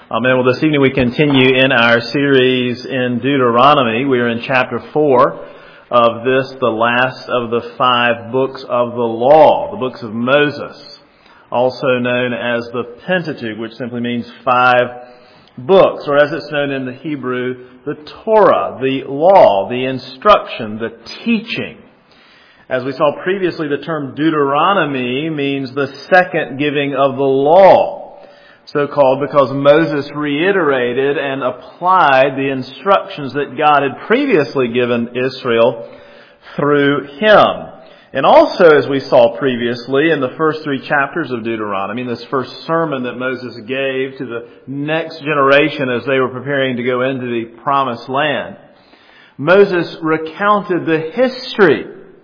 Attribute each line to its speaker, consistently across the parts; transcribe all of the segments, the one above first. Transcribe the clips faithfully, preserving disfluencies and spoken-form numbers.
Speaker 1: Amen. Well, this evening we continue in our series in Deuteronomy. We are in chapter four of this, the last of the five books of the law, the books of Moses, also known as the Pentateuch, which simply means five books, or as it's known in the Hebrew, the Torah, the law, the instruction, the teaching. As we saw previously, the term Deuteronomy means the second giving of the law. So called because Moses reiterated and applied the instructions that God had previously given Israel through him. And also, as we saw previously in the first three chapters of Deuteronomy, in this first sermon that Moses gave to the next generation as they were preparing to go into the promised land, Moses recounted the history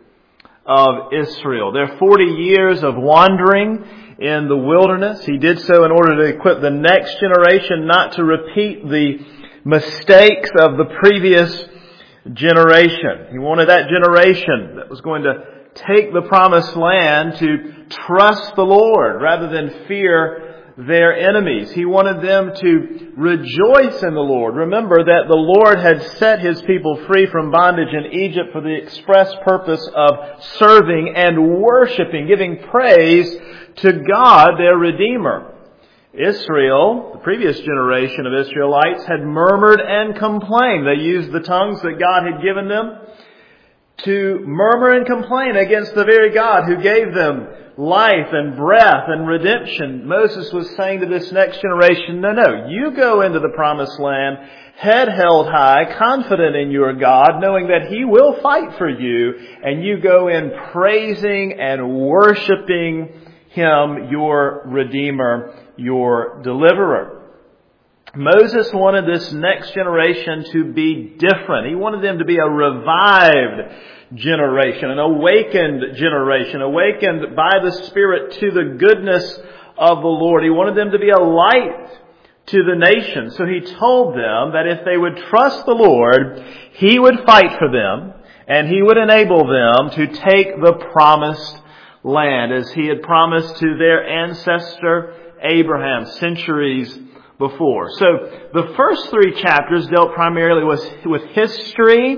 Speaker 1: of Israel. Their forty years of wandering in the wilderness. He did so in order to equip the next generation not to repeat the mistakes of the previous generation. He wanted that generation that was going to take the promised land to trust the Lord rather than fear their enemies. He wanted them to rejoice in the Lord. Remember that the Lord had set His people free from bondage in Egypt for the express purpose of serving and worshiping, giving praise to God, their Redeemer. Israel, the previous generation of Israelites, had murmured and complained. They used the tongues that God had given them to murmur and complain against the very God who gave them life and breath and redemption. Moses was saying to this next generation, no, no, you go into the promised land, head held high, confident in your God, knowing that He will fight for you, and you go in praising and worshiping Him, your Redeemer, your Deliverer. Moses wanted this next generation to be different. He wanted them to be a revived generation, an awakened generation, awakened by the Spirit to the goodness of the Lord. He wanted them to be a light to the nation. So He told them that if they would trust the Lord, He would fight for them and He would enable them to take the promised land as He had promised to their ancestor Abraham centuries before. So the first three chapters dealt primarily with, with history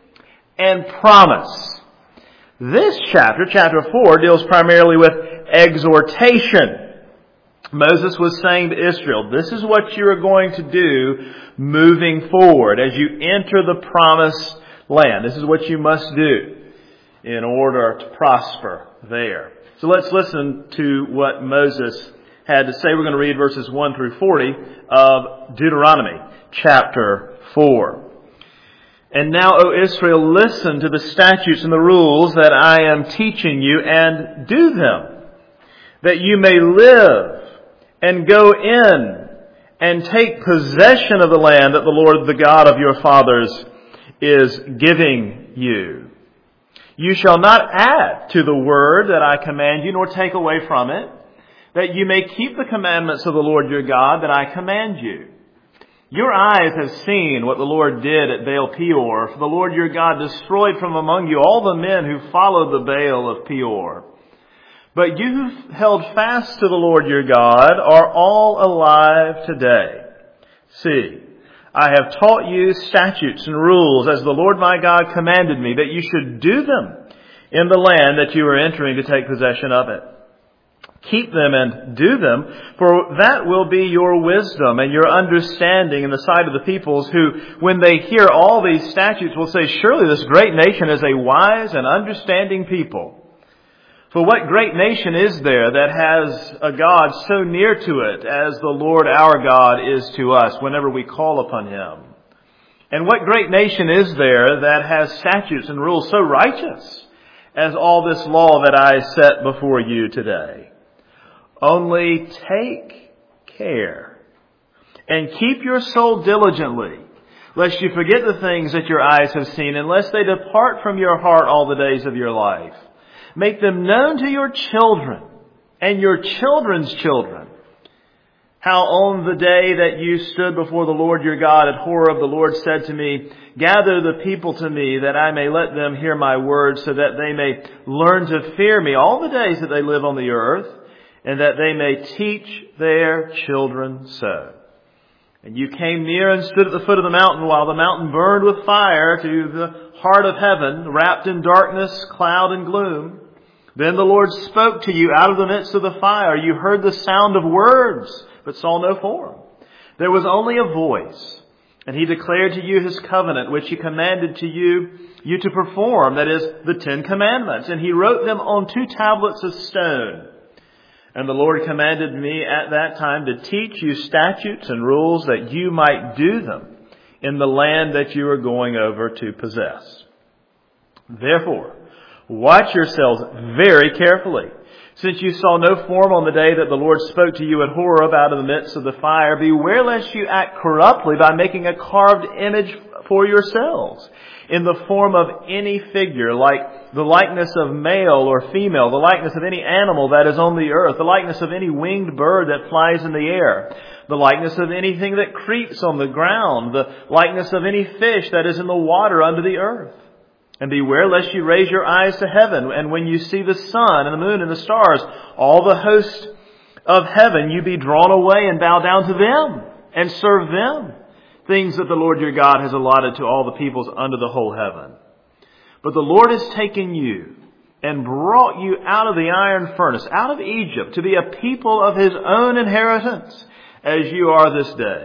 Speaker 1: and promise. This chapter, chapter four, deals primarily with exhortation. Moses was saying to Israel, this is what you are going to do moving forward as you enter the promised land. This is what you must do in order to prosper there. So let's listen to what Moses had to say. We're going to read verses one through forty of Deuteronomy chapter four. And now, O Israel, listen to the statutes and the rules that I am teaching you, and do them, that you may live and go in and take possession of the land that the Lord, the God of your fathers, is giving you. You shall not add to the word that I command you, nor take away from it, that you may keep the commandments of the Lord your God that I command you. Your eyes have seen what the Lord did at Baal Peor, for the Lord your God destroyed from among you all the men who followed the Baal of Peor. But you who held fast to the Lord your God are all alive today. See, I have taught you statutes and rules as the Lord my God commanded me, that you should do them in the land that you are entering to take possession of it. Keep them and do them, for that will be your wisdom and your understanding in the sight of the peoples who, when they hear all these statutes, will say, surely this great nation is a wise and understanding people. For what great nation is there that has a God so near to it as the Lord our God is to us whenever we call upon Him? And what great nation is there that has statutes and rules so righteous as all this law that I set before you today? Only take care and keep your soul diligently, lest you forget the things that your eyes have seen, and lest they depart from your heart all the days of your life. Make them known to your children and your children's children. How on the day that you stood before the Lord your God at Horeb, the Lord said to me, gather the people to me, that I may let them hear my words, so that they may learn to fear me all the days that they live on the earth, and that they may teach their children so. And you came near and stood at the foot of the mountain while the mountain burned with fire to the heart of heaven, wrapped in darkness, cloud, and gloom. Then the Lord spoke to you out of the midst of the fire. You heard the sound of words, but saw no form. There was only a voice. And He declared to you His covenant, which He commanded to you, you to perform, that is, the Ten Commandments. And He wrote them on two tablets of stone. And the Lord commanded me at that time to teach you statutes and rules that you might do them in the land that you are going over to possess. Therefore, watch yourselves very carefully. Since you saw no form on the day that the Lord spoke to you at Horeb out of the midst of the fire, beware lest you act corruptly by making a carved image for yourselves in the form of any figure, like the likeness of male or female, the likeness of any animal that is on the earth, the likeness of any winged bird that flies in the air, the likeness of anything that creeps on the ground, the likeness of any fish that is in the water under the earth. And beware lest you raise your eyes to heaven, and when you see the sun and the moon and the stars, all the host of heaven, you be drawn away and bow down to them and serve them, things that the Lord your God has allotted to all the peoples under the whole heaven. But the Lord has taken you and brought you out of the iron furnace, out of Egypt, to be a people of His own inheritance, as you are this day.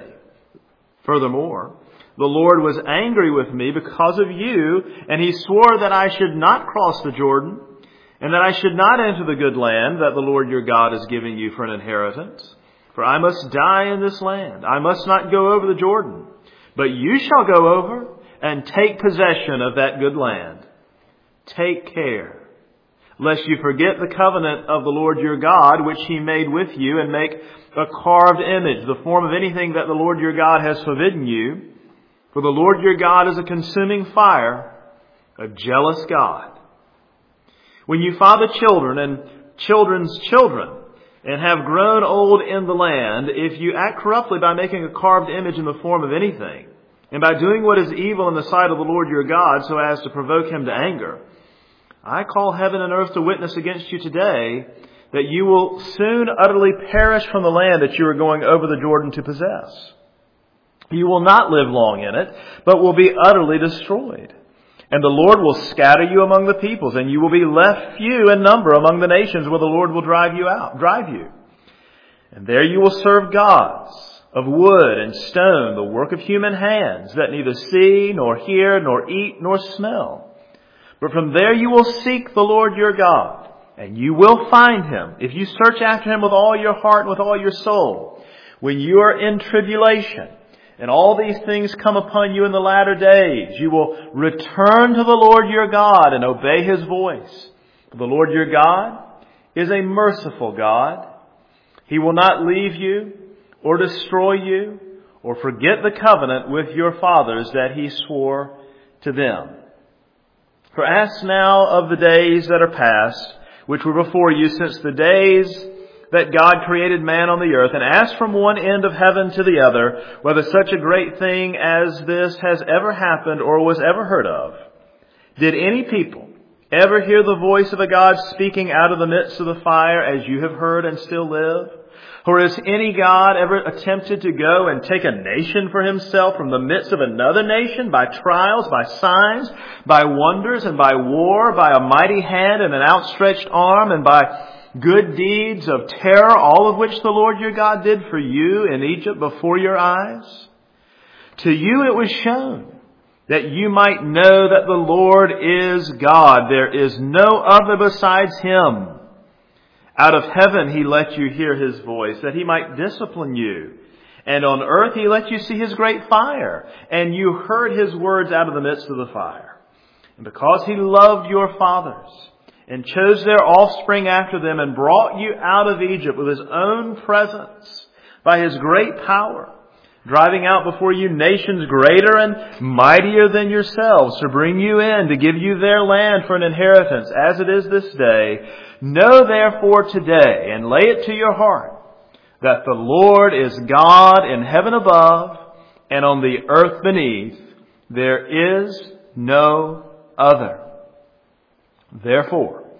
Speaker 1: Furthermore, the Lord was angry with me because of you, and He swore that I should not cross the Jordan, and that I should not enter the good land that the Lord your God is giving you for an inheritance. For I must die in this land. I must not go over the Jordan. But you shall go over and take possession of that good land. Take care, lest you forget the covenant of the Lord your God, which He made with you, and make a carved image, the form of anything that the Lord your God has forbidden you. For the Lord your God is a consuming fire, a jealous God. When you father children and children's children, and have grown old in the land, if you act corruptly by making a carved image in the form of anything, and by doing what is evil in the sight of the Lord your God, so as to provoke Him to anger, I call heaven and earth to witness against you today, that you will soon utterly perish from the land that you are going over the Jordan to possess. You will not live long in it, but will be utterly destroyed. And the Lord will scatter you among the peoples, and you will be left few in number among the nations where the Lord will drive you out, drive you. And there you will serve gods of wood and stone, the work of human hands, that neither see, nor hear, nor eat, nor smell. But from there you will seek the Lord your God, and you will find Him, if you search after Him with all your heart and with all your soul. When you are in tribulation, and all these things come upon you in the latter days, you will return to the Lord your God and obey His voice. For the Lord your God is a merciful God. He will not leave you or destroy you or forget the covenant with your fathers that He swore to them. For ask now of the days that are past, which were before you since the days that God created man on the earth, and ask from one end of heaven to the other, whether such a great thing as this has ever happened or was ever heard of. Did any people ever hear the voice of a God speaking out of the midst of the fire as you have heard and still live? Or has any God ever attempted to go and take a nation for Himself from the midst of another nation by trials, by signs, by wonders, and by war, by a mighty hand and an outstretched arm, and by good deeds of terror, all of which the Lord your God did for you in Egypt before your eyes? To you it was shown that you might know that the Lord is God. There is no other besides Him. Out of heaven He let you hear His voice, that He might discipline you. And on earth He let you see His great fire, and you heard His words out of the midst of the fire. And because He loved your fathers, and chose their offspring after them, and brought you out of Egypt with His own presence by His great power, driving out before you nations greater and mightier than yourselves, to bring you in, to give you their land for an inheritance, as it is this day. Know therefore today, and lay it to your heart, that the Lord is God in heaven above, and on the earth beneath. There is no other. Therefore,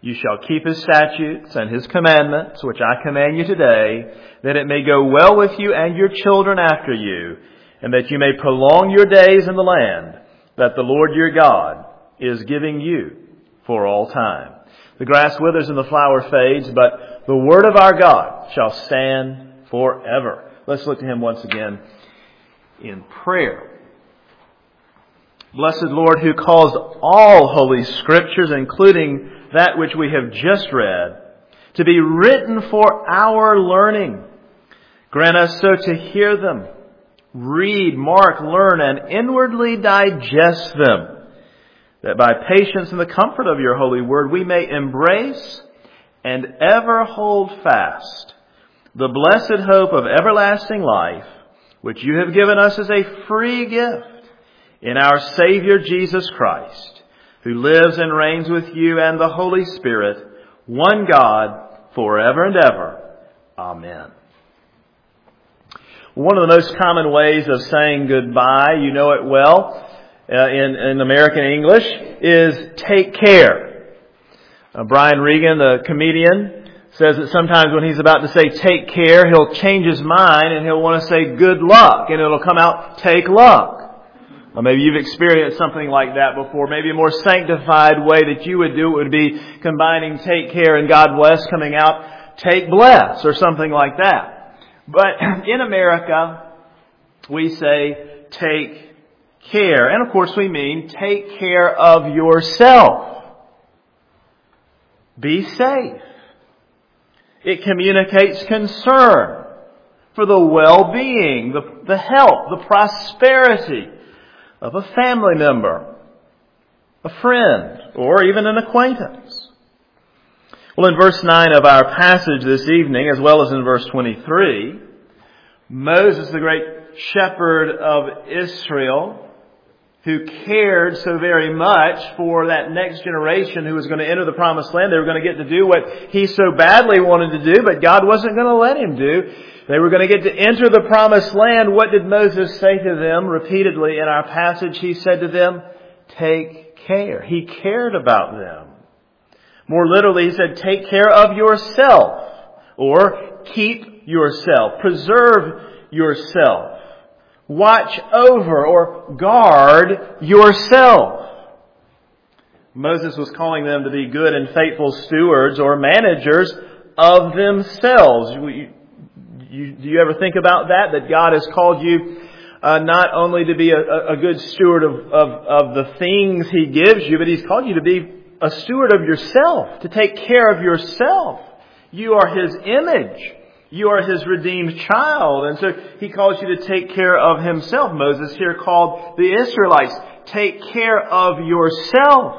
Speaker 1: You shall keep His statutes and His commandments, which I command you today, that it may go well with you and your children after you, and that you may prolong your days in the land that the Lord your God is giving you for all time. The grass withers and the flower fades, but the word of our God shall stand forever. Let's look to Him once again in prayer. Blessed Lord, who caused all holy scriptures, including that which we have just read, to be written for our learning, grant us so to hear them, read, mark, learn, and inwardly digest them, that by patience and the comfort of your holy word we may embrace and ever hold fast the blessed hope of everlasting life, which you have given us as a free gift in our Savior Jesus Christ, who lives and reigns with you and the Holy Spirit, one God, forever and ever. Amen. One of the most common ways of saying goodbye, you know it well, uh, in, in American English, is take care. Uh, Brian Regan, the comedian, says that sometimes when he's about to say take care, he'll change his mind and he'll want to say good luck, and it'll come out take luck. Or maybe you've experienced something like that before. Maybe a more sanctified way that you would do it would be combining take care and God bless coming out take bless or something like that. But in America, we say take care. And of course we mean take care of yourself. Be safe. It communicates concern for the well-being, the, the health, the prosperity of a family member, a friend, or even an acquaintance. Well, in verse nine of our passage this evening, as well as in verse twenty-three, Moses, the great shepherd of Israel, who cared so very much for that next generation who was going to enter the promised land, they were going to get to do what he so badly wanted to do, but God wasn't going to let him do. They were going to get to enter the promised land. What did Moses say to them repeatedly in our passage? He said to them, take care. He cared about them. More literally, he said, take care of yourself, or keep yourself, preserve yourself, watch over or guard yourself. Moses was calling them to be good and faithful stewards or managers of themselves. You, you, do you ever think about that? That God has called you uh, not only to be a, a good steward of, of, of the things He gives you, but He's called you to be a steward of yourself, to take care of yourself. You are His image. You are His redeemed child. And so He calls you to take care of Himself. Moses here called the Israelites, take care of yourself.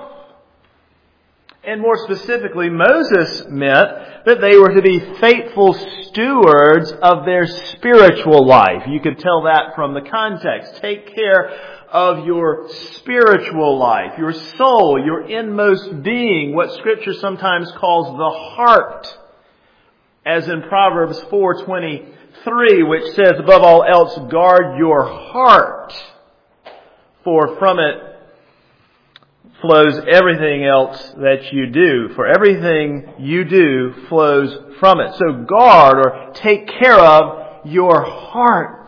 Speaker 1: And more specifically, Moses meant that they were to be faithful stewards of their spiritual life. You could tell that from the context. Take care of your spiritual life, your soul, your inmost being, what Scripture sometimes calls the heart. As in Proverbs four twenty-three, which says, above all else, guard your heart, for from it flows everything else that you do. For everything you do flows from it. So guard or take care of your heart.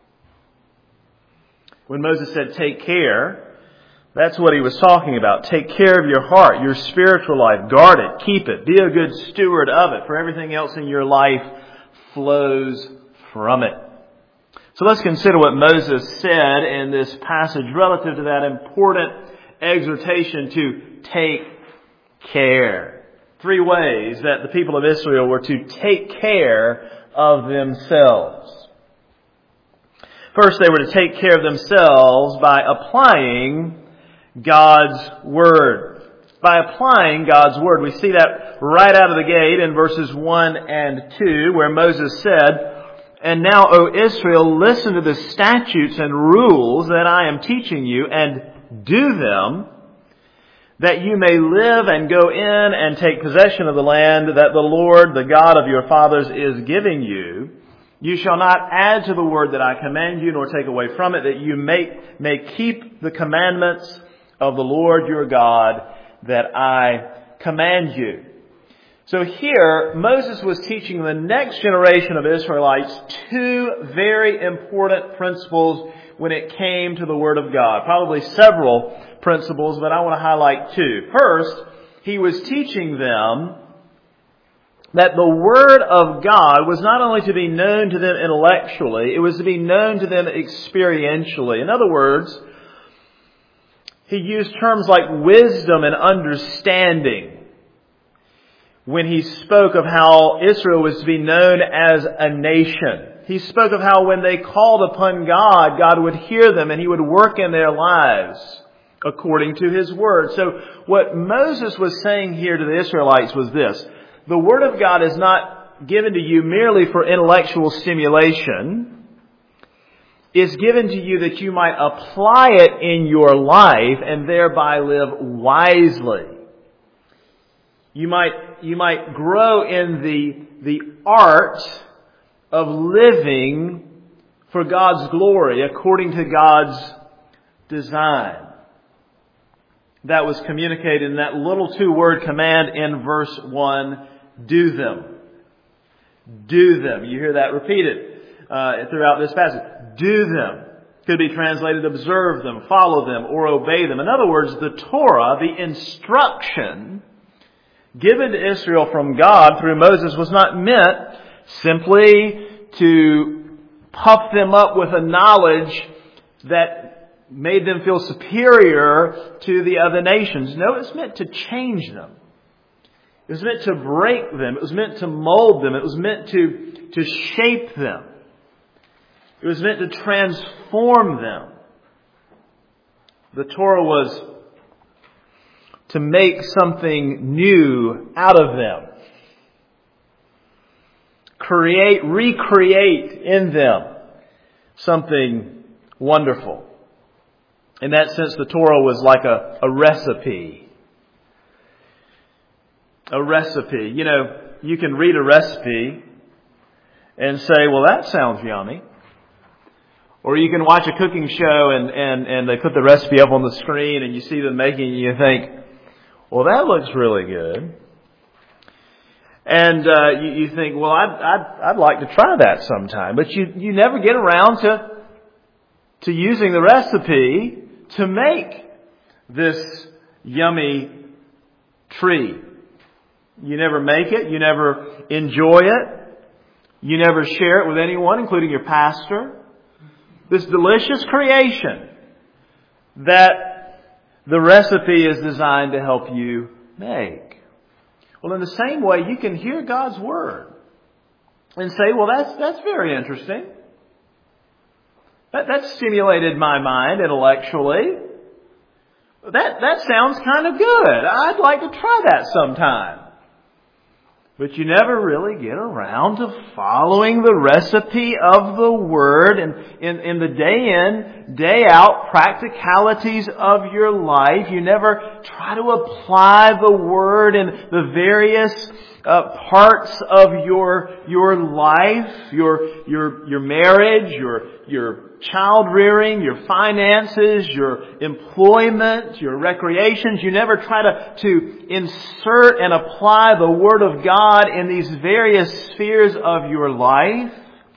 Speaker 1: When Moses said take care, that's what he was talking about. Take care of your heart, your spiritual life. Guard it, keep it, be a good steward of it. For everything else in your life flows from it. So let's consider what Moses said in this passage relative to that important exhortation to take care. Three ways that the people of Israel were to take care of themselves. First, they were to take care of themselves by applying God's Word. By applying God's Word. We see that right out of the gate in verses one and two, where Moses said, and now, O Israel, listen to the statutes and rules that I am teaching you, and do them, that you may live and go in and take possession of the land that the Lord, the God of your fathers, is giving you. You shall not add to the word that I command you, nor take away from it, that you may, may keep the commandments of the Lord your God that I command you. So here, Moses was teaching the next generation of Israelites two very important principles when it came to the Word of God. Probably several principles, but I want to highlight two. First, he was teaching them that the Word of God was not only to be known to them intellectually, it was to be known to them experientially. In other words, he used terms like wisdom and understanding when he spoke of how Israel was to be known as a nation. He spoke of how when they called upon God, God would hear them and He would work in their lives according to His Word. So what Moses was saying here to the Israelites was this: the Word of God is not given to you merely for intellectual stimulation. It's given to you that you might apply it in your life and thereby live wisely. You might, you might grow in the, the art of living for God's glory according to God's design. That was communicated in that little two-word command in verse one, do them. Do them. You hear that repeated uh, throughout this passage. Do them. Could be translated observe them, follow them, or obey them. In other words, the Torah, the instruction given to Israel from God through Moses, was not meant simply to puff them up with a knowledge that made them feel superior to the other nations. No, it's meant to change them. It was meant to break them. It was meant to mold them. It was meant to, to shape them. It was meant to transform them. The Torah was to make something new out of them. Create, recreate in them something wonderful. In that sense, the Torah was like a, a recipe. A recipe. You know, you can read a recipe and say, well, that sounds yummy. Or you can watch a cooking show and, and, and they put the recipe up on the screen and you see them making it and you think, well, that looks really good. And uh, you, you think, well, I'd, I'd, I'd like to try that sometime. But you, you never get around to, to using the recipe to make this yummy tree. You never make it. You never enjoy it. You never share it with anyone, including your pastor. This delicious creation that the recipe is designed to help you make. Well, in the same way, you can hear God's Word and say, well, that's, that's very interesting. That, that stimulated my mind intellectually. That, that sounds kind of good. I'd like to try that sometime. But you never really get around to following the recipe of the Word and in, in the day in, day out practicalities of your life. You never try to apply the Word in the various uh, parts of your your life, your your your marriage, your your child rearing, your finances, your employment, your recreations. You never try to, to insert and apply the Word of God in these various spheres of your life.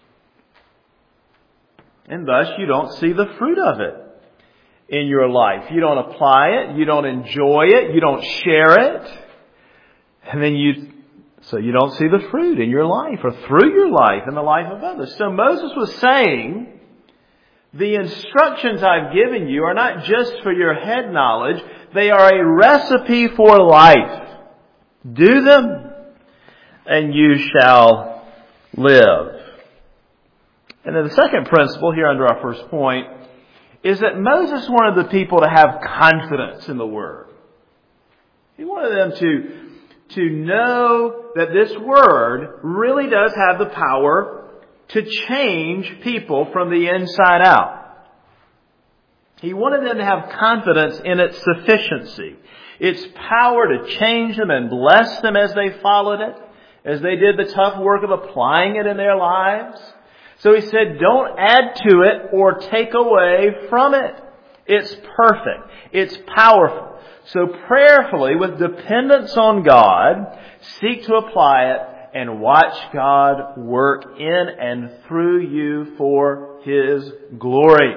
Speaker 1: And thus you don't see the fruit of it in your life. You don't apply it. You don't enjoy it. You don't share it. And then you, so you don't see the fruit in your life or through your life in the life of others. So Moses was saying, the instructions I've given you are not just for your head knowledge. They are a recipe for life. Do them, and you shall live. And then the second principle here under our first point is that Moses wanted the people to have confidence in the Word. He wanted them to, to know that this Word really does have the power to change people from the inside out. He wanted them to have confidence in its sufficiency, its power to change them and bless them as they followed it, as they did the tough work of applying it in their lives. So he said, don't add to it or take away from it. It's perfect. It's powerful. So prayerfully, with dependence on God, seek to apply it and watch God work in and through you for His glory.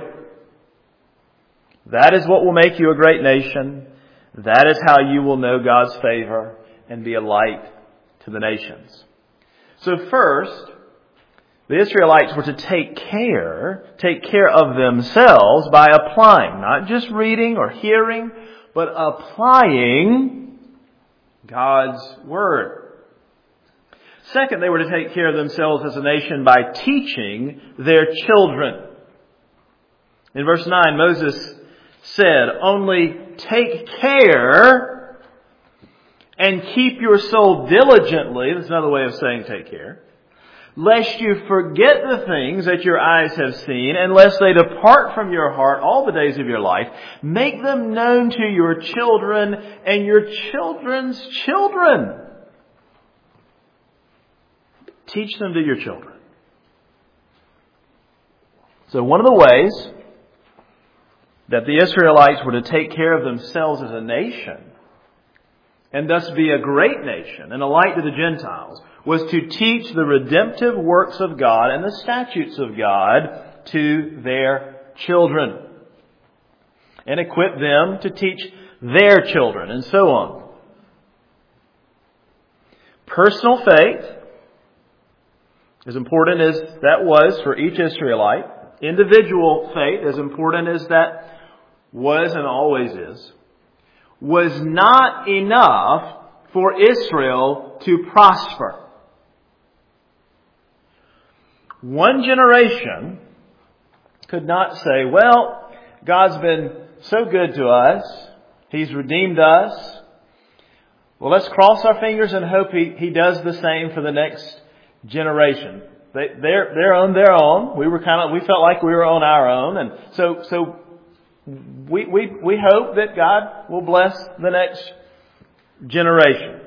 Speaker 1: That is what will make you a great nation. That is how you will know God's favor and be a light to the nations. So first, the Israelites were to take care, take care of themselves by applying, not just reading or hearing, but applying God's Word. Second, they were to take care of themselves as a nation by teaching their children. In verse nine, Moses said, "Only take care and keep your soul diligently." That's another way of saying take care. "Lest you forget the things that your eyes have seen, and lest they depart from your heart all the days of your life. Make them known to your children and your children's children." Teach them to your children. So one of the ways that the Israelites were to take care of themselves as a nation, and thus be a great nation and a light to the Gentiles, was to teach the redemptive works of God and the statutes of God to their children, and equip them to teach their children, and so on. Personal faith, as important as that was for each Israelite, individual faith, as important as that was and always is, was not enough for Israel to prosper. One generation could not say, well, God's been so good to us. He's redeemed us. Well, let's cross our fingers and hope He, he does the same for the next generation. They, they're, they're on their own. We were kind of, we felt like we were on our own. And so, so we, we, we hope that God will bless the next generation.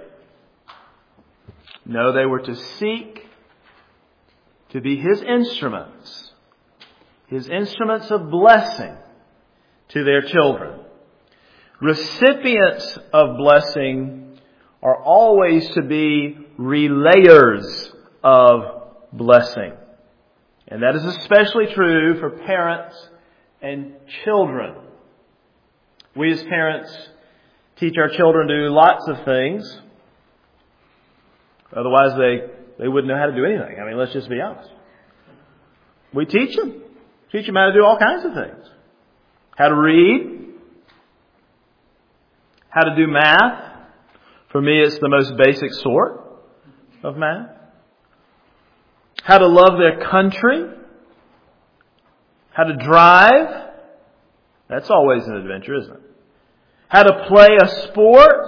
Speaker 1: No, they were to seek to be His instruments, His instruments of blessing to their children. Recipients of blessing are always to be relayers of blessing. And that is especially true for parents and children. We as parents teach our children to do lots of things. Otherwise they, they wouldn't know how to do anything. I mean, let's just be honest. We teach them. Teach them how to do all kinds of things. How to read. How to do math. For me, it's the most basic sort of math. How to love their country. How to drive. That's always an adventure, isn't it? How to play a sport,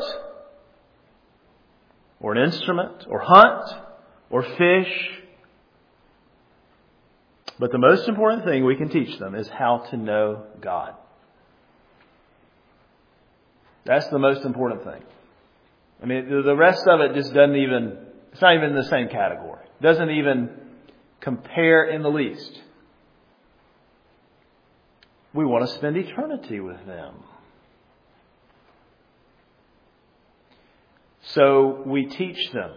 Speaker 1: or an instrument, or hunt, or fish. But the most important thing we can teach them is how to know God. That's the most important thing. I mean, the rest of it just doesn't even, it's not even in the same category. It doesn't even compare in the least. We want to spend eternity with them. So we teach them,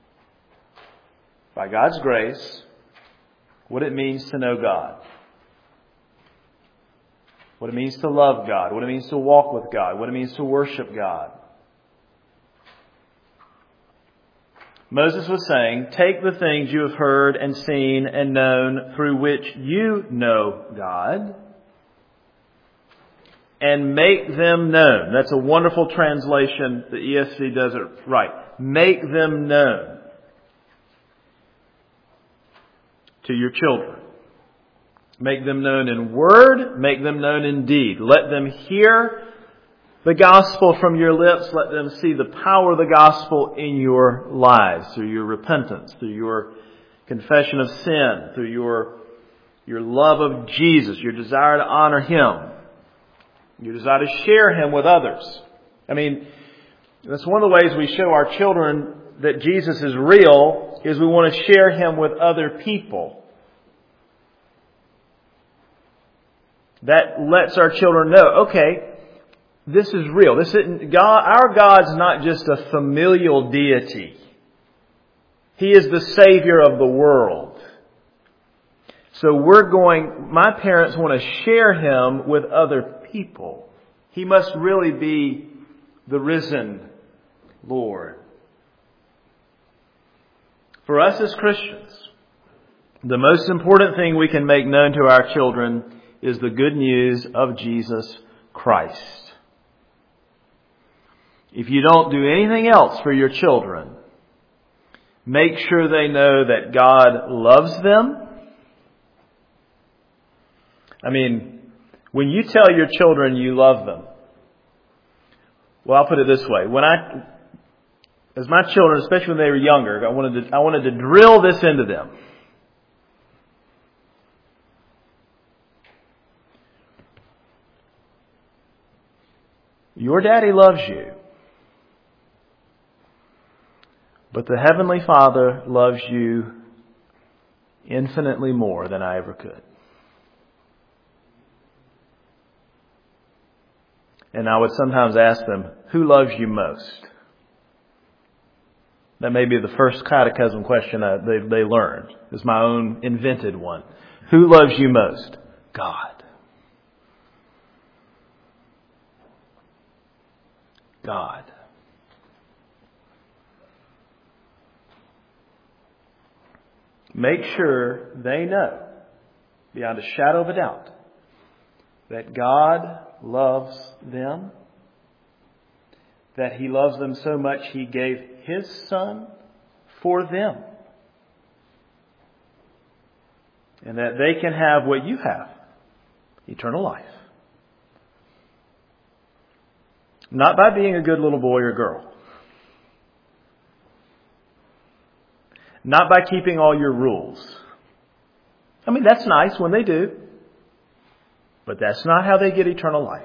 Speaker 1: by God's grace, what it means to know God. What it means to love God. What it means to walk with God. What it means to worship God. Moses was saying, take the things you have heard and seen and known through which you know God, and make them known. That's a wonderful translation. The E S V does it right. Make them known to your children. Make them known in word. Make them known in deed. Let them hear the gospel from your lips. Let them see the power of the gospel in your lives, through your repentance, through your confession of sin, through your, your love of Jesus, your desire to honor Him, your desire to share Him with others. I mean, that's one of the ways we show our children that Jesus is real, is we want to share Him with other people. That lets our children know, okay, this is real. This isn't God. Our God's not just a familial deity. He is the Savior of the world. So we're going, my parents want to share Him with other people. He must really be the risen Lord. For us as Christians, the most important thing we can make known to our children is the good news of Jesus Christ. If you don't do anything else for your children, make sure they know that God loves them. I mean, when you tell your children you love them, well, I'll put it this way. When I, as my children, especially when they were younger, I wanted to, I wanted to drill this into them. Your daddy loves you. But the Heavenly Father loves you infinitely more than I ever could. And I would sometimes ask them, who loves you most? That may be the first catechism question I, they, they learned. It's my own invented one. Who loves you most? God. God. Make sure they know, beyond a shadow of a doubt, that God loves them, that He loves them so much He gave His Son for them, and that they can have what you have, eternal life. Not by being a good little boy or girl. Not by keeping all your rules. I mean, that's nice when they do. But that's not how they get eternal life.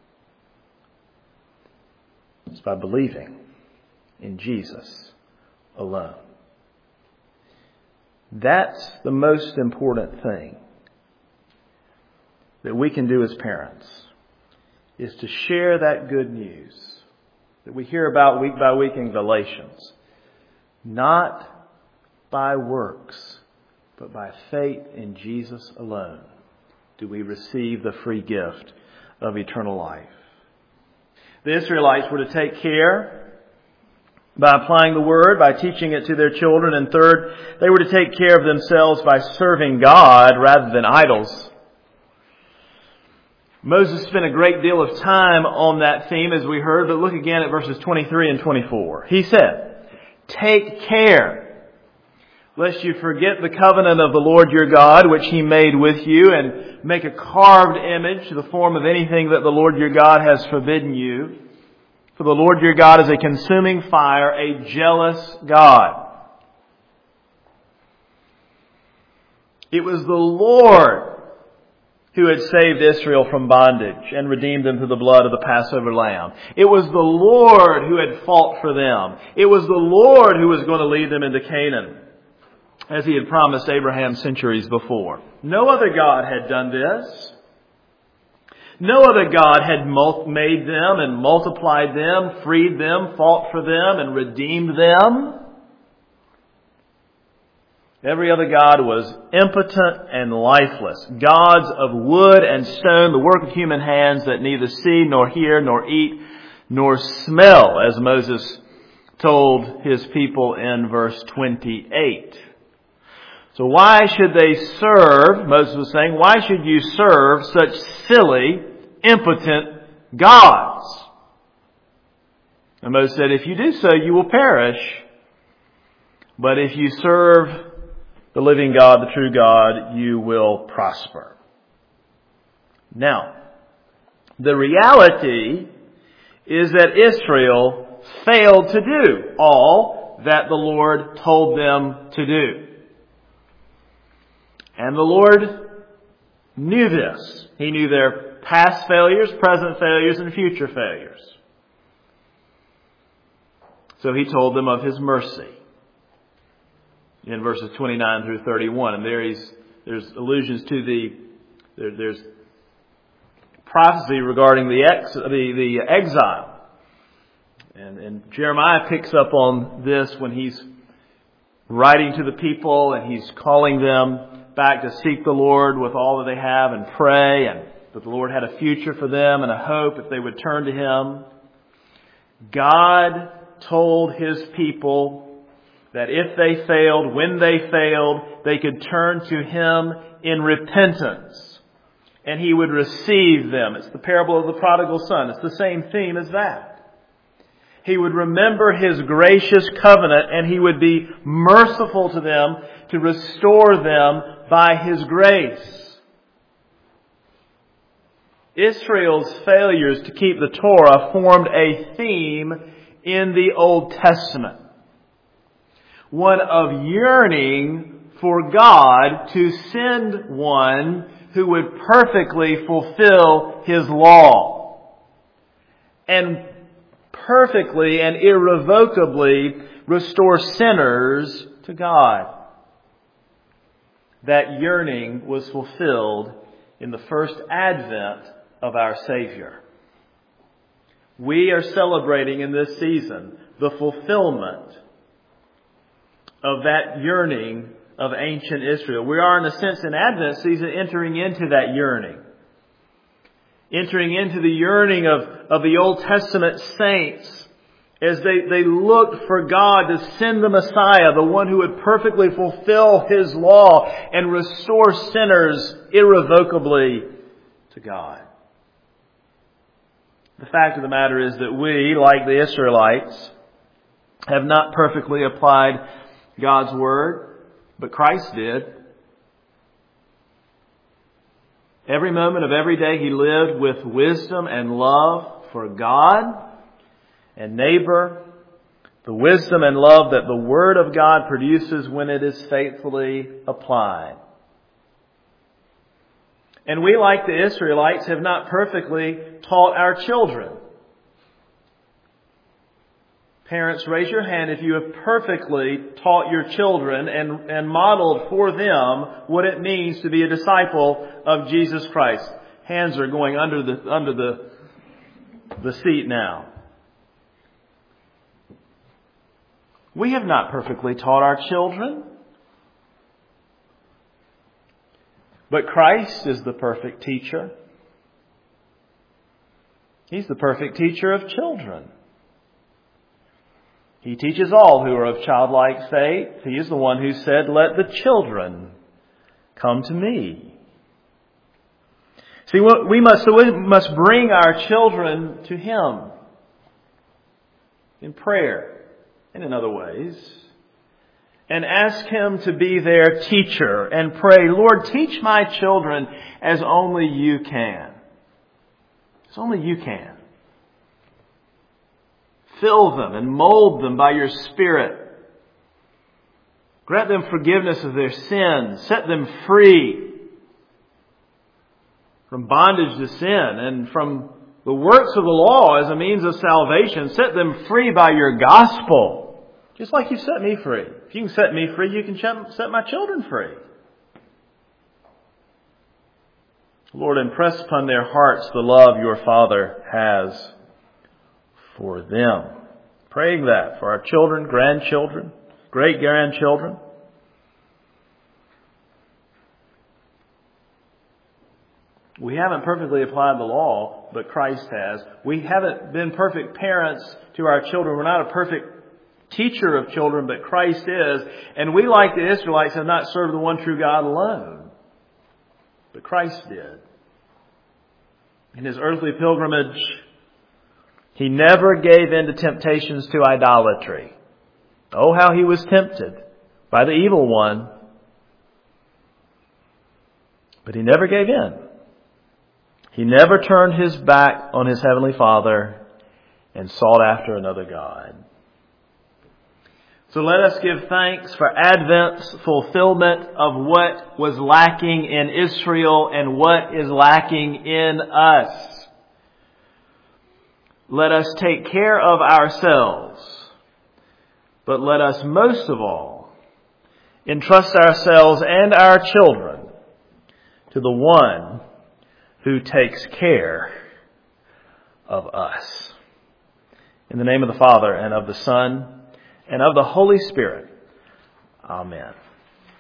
Speaker 1: It's by believing in Jesus alone. That's the most important thing that we can do as parents, is to share that good news that we hear about week by week in Galatians. Not by works, but by faith in Jesus alone do we receive the free gift of eternal life. The Israelites were to take care by applying the Word, by teaching it to their children. And third, they were to take care of themselves by serving God rather than idols. Moses spent a great deal of time on that theme, as we heard, but look again at verses twenty-three and twenty-four. He said, "Take care lest you forget the covenant of the Lord your God, which He made with you, and make a carved image to the form of anything that the Lord your God has forbidden you. For the Lord your God is a consuming fire, a jealous God." It was the Lord who had saved Israel from bondage and redeemed them through the blood of the Passover lamb. It was the Lord who had fought for them. It was the Lord who was going to lead them into Canaan, as He had promised Abraham centuries before. No other God had done this. No other God had made them and multiplied them, freed them, fought for them, and redeemed them. Every other God was impotent and lifeless. Gods of wood and stone, the work of human hands that neither see, nor hear, nor eat, nor smell, as Moses told his people in verse twenty-eight. So why should they serve, Moses was saying, why should you serve such silly, impotent gods? And Moses said, if you do so, you will perish. But if you serve the living God, the true God, you will prosper. Now, the reality is that Israel failed to do all that the Lord told them to do. And the Lord knew this. He knew their past failures, present failures, and future failures. So He told them of His mercy in verses twenty-nine through thirty-one. And there he's, there's allusions to the, there, there's prophecy regarding the ex, the, the exile. And, and Jeremiah picks up on this when he's writing to the people and he's calling them back to seek the Lord with all that they have and pray, and that the Lord had a future for them and a hope if they would turn to Him. God told His people that if they failed, when they failed, they could turn to Him in repentance and He would receive them. It's the parable of the prodigal son. It's the same theme as that. He would remember His gracious covenant and He would be merciful to them to restore them by His grace. Israel's failures to keep the Torah formed a theme in the Old Testament. One of yearning for God to send one who would perfectly fulfill His law and perfectly and irrevocably restore sinners to God. That yearning was fulfilled in the first advent of our Savior. We are celebrating in this season the fulfillment of that yearning of ancient Israel. We are, in a sense, in Advent season entering into that yearning. Entering into the yearning of, of the Old Testament saints as they, they looked for God to send the Messiah, the one who would perfectly fulfill His law and restore sinners irrevocably to God. The fact of the matter is that we, like the Israelites, have not perfectly applied God's Word, but Christ did. Every moment of every day He lived with wisdom and love for God and neighbor. The wisdom and love that the Word of God produces when it is faithfully applied. And we, like the Israelites, have not perfectly taught our children. Parents, raise your hand if you have perfectly taught your children and, and modeled for them what it means to be a disciple of Jesus Christ. Hands are going under the under the, the seat now. We have not perfectly taught our children. But Christ is the perfect teacher. He's the perfect teacher of children. He teaches all who are of childlike faith. He is the one who said, "Let the children come to me." See, we must, so we must bring our children to Him in prayer and in other ways, and ask Him to be their teacher and pray, "Lord, teach my children as only You can." As only You can. Fill them and mold them by Your Spirit. Grant them forgiveness of their sins. Set them free from bondage to sin and from the works of the law as a means of salvation. Set them free by Your gospel. Just like You set me free. If You can set me free, You can set my children free. Lord, impress upon their hearts the love Your Father has for them. Praying that for our children, grandchildren, great-grandchildren. We haven't perfectly applied the law, but Christ has. We haven't been perfect parents to our children. We're not a perfect teacher of children, but Christ is. And we, like the Israelites, have not served the one true God alone, but Christ did. In His earthly pilgrimage, He never gave in to temptations to idolatry. Oh, how He was tempted by the evil one. But He never gave in. He never turned His back on His Heavenly Father and sought after another God. So let us give thanks for Advent's fulfillment of what was lacking in Israel and what is lacking in us. Let us take care of ourselves, but let us most of all entrust ourselves and our children to the one who takes care of us. In the name of the Father, and of the Son, and of the Holy Spirit. Amen.